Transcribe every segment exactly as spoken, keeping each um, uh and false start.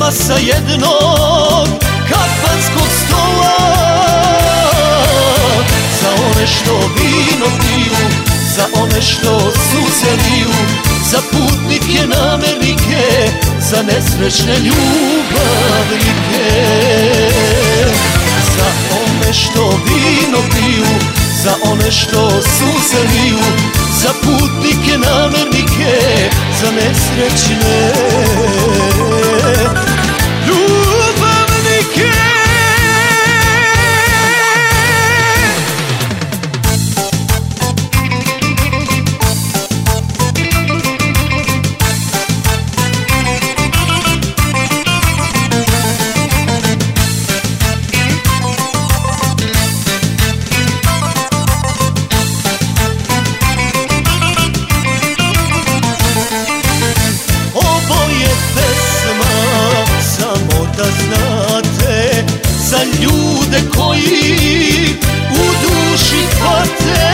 nema sa jednog kafanskog stola. Za one što vino piju, za one što suze liju, za putnike, namernike, za nesrećne ljubavnike. Za one što vino piju, za one što suze liju, za putnike, namernike, za nesrećne ljubavnike. Da znate za ljude koji u duši pate,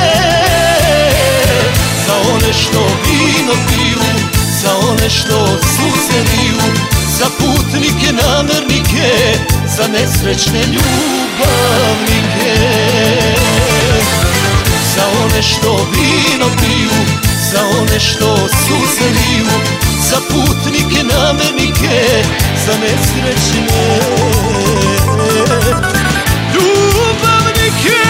za one što vino piju, za one što suze liju, za putnike, namernike, za nesrećne ljubavnike. Za one što vino piju, za one što suze liju, za putnike, namernike, za nesrećne ljubavnike.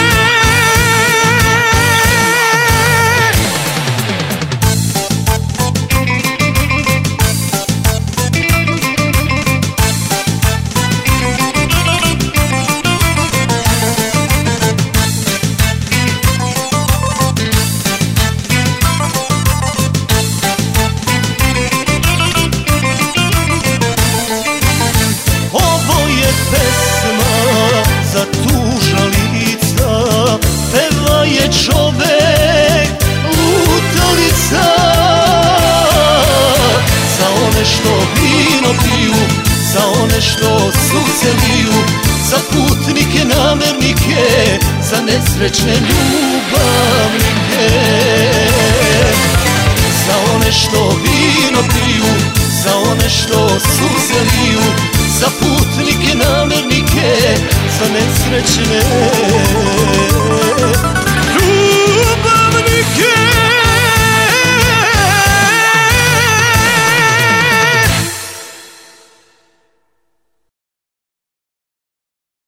Za tužna lica peva je čovek lutalica. Za one što vino piju, za one što suze liju, za putnike, namernike, za nesrećne ljubavnike. Za one što vino piju, za one što suze liju, za